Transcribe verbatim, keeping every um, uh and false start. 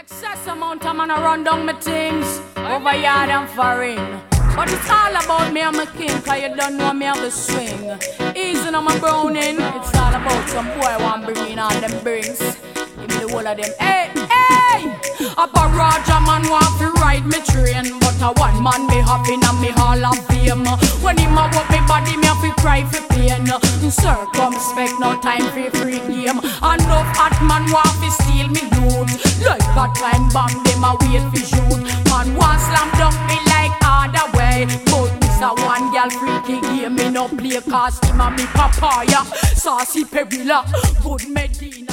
Excess amount of man a run down my things over yard and foreign. But it's all about me and my king, cause you don't know me have a swing. Easy on my browning, it's all about some boy want bring in all them brings. Give me the whole of them, hey, hey! A Raja man want to ride me train, but a one man me happy and me hall of fame. When him a walk me body, me have to cry for pain. Circumspect, no time for free game. And no fat man want to steal me youth. Like a time bomb, them a wait for shoot. Man want slam dunk me like other way. But this a one girl freaky game, me no play cause him a me papaya. Saucy Perilla, good Medina.